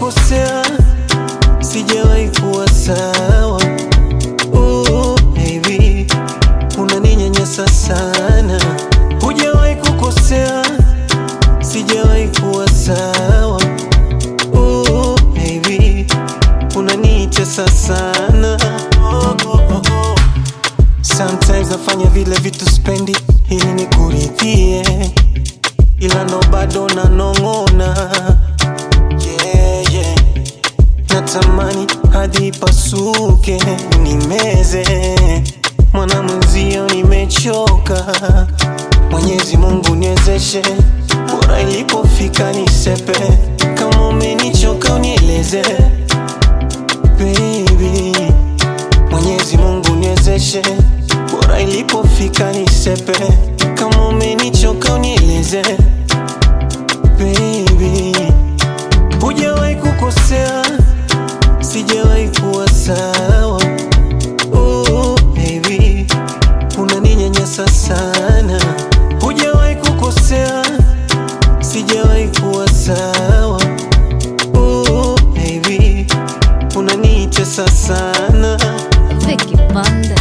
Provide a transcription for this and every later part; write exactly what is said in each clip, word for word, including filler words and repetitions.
kukosea, sijawahi kuwa sawa. Oh baby, unaninyanyasa sana. Hujawahi kukosea, sijawahi kuwa sawa. Oh baby, unanitesa sana. Oh, oh, oh, oh. Sometimes nafanya vile vitu spendi ili nikuridhie, ila ndo bado nanong'ona. Yeah, yeah. Natamani hadi pasuke nimeze, mwana mwenzio nimechoka. Mwenyezi Mungu niwezeshe, bora ilipofika nisepe. Kama umenichoka unieleze baby. Mwenyezi Mungu niwezeshe, bora ilipofika nisepe. Kama umenichoka unieleze baby. Hujawahi kukosea, sijawahi kuwa sawa. Oh baby, unaninyanyasa sana. Hujawahi kukosea, sijawahi kuwa sawa. Oh baby, unanitesa sana. Vicky Bandes.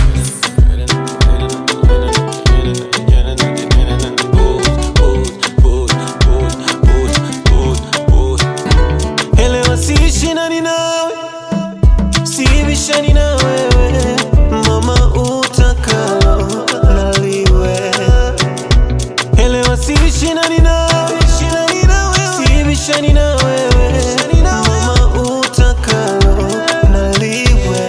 Siishi nani nawe, siibishani na wewe. Mama utakalo naliwe. Elewa siishi nani nawe, siibishani na wewe. Mama utakalo naliwe.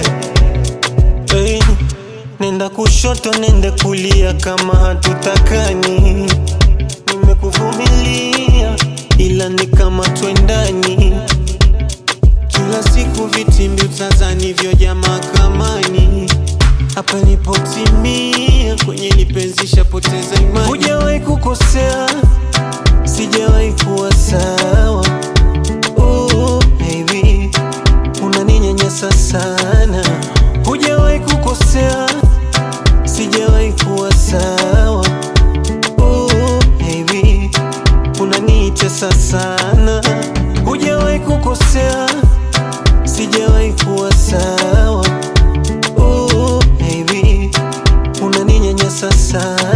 Hey, nenda kushoto nende kulia kama hatutakani. Nimekuvumilia ila ni kama twendani. Kila siku vitimbi utazani vyoja mahakamani. Hapa nipotimia kwenye nipenzisha poteza imani. Hujawahi kukosea, sijawahi kuwa sawa. Oh baby, unaninyanyasa sana. Hujawahi kukosea, sijawahi kuwa sawa. Oh baby, unanitesa sana. Hujawahi kukosea, sijawahi kuwa sawa. Oh baby, unaninyanyasa sana.